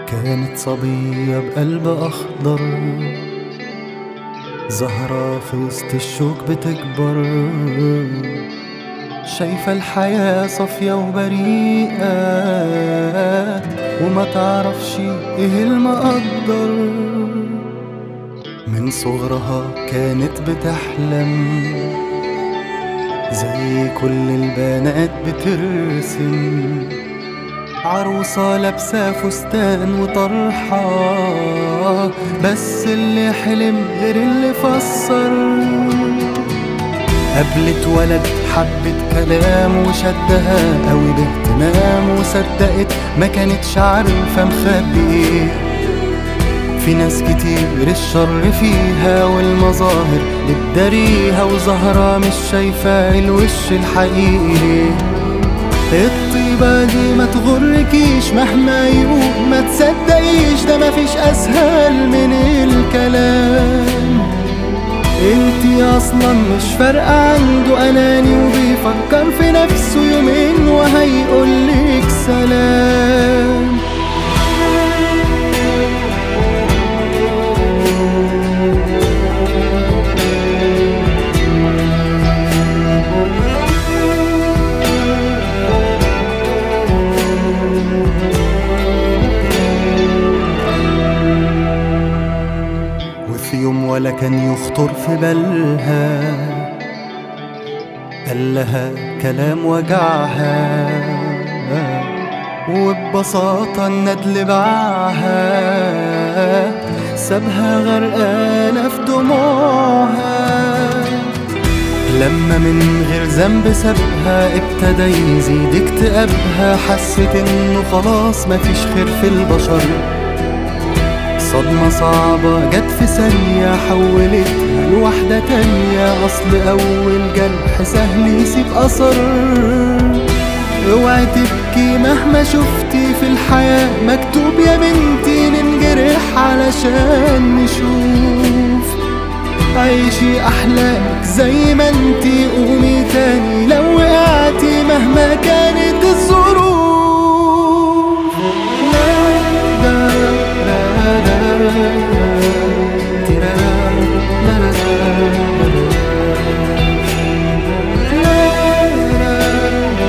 كانت صبية بقلب أخضر، زهرة في وسط الشوك بتكبر، شايفة الحياة صافية وبريئة وما تعرفش ايه المقدر. من صغرها كانت بتحلم زي كل البنات بترسم، عروسة لابسة فستان وطرحة، بس اللي حلم غير اللي فسر. قابلت ولد حبت كلام وشدها قوي باهتمام، وصدقت ما كانتش عارفة مخبي ايه. في ناس كتير الشر فيها والمظاهر بتداريها، وزهرة مش شايفة الوش الحقيقي. الطيبة دي ما تغركيش مهما يقول، ما تصدقيش ده مفيش أسهل من الكلام. انتي أصلا مش فارقة عنده، أناني وبيفكر في نفسه يومين وهيقولك سلام. في يوم ولا كان يخطر في بالها، قال لها كلام وجعها، وببساطة الندل باعها، سابها غرقانة في دموعها. لما من غير ذنب سابها ابتدى يزيد اكتئابها، حست انه خلاص مفيش خير في البشر. صدمة صعبة جت في ثانية حولتها لوحدة تانية، أصل أول جرح سهل يسيب أثر. اوعي تبكي مهما شفتي في الحياة، مكتوب يا بنتي ننجرح علشان نشوف. عيشي أحلامك زي ما انتي، قومي تاني لو وقعتي مهما كانت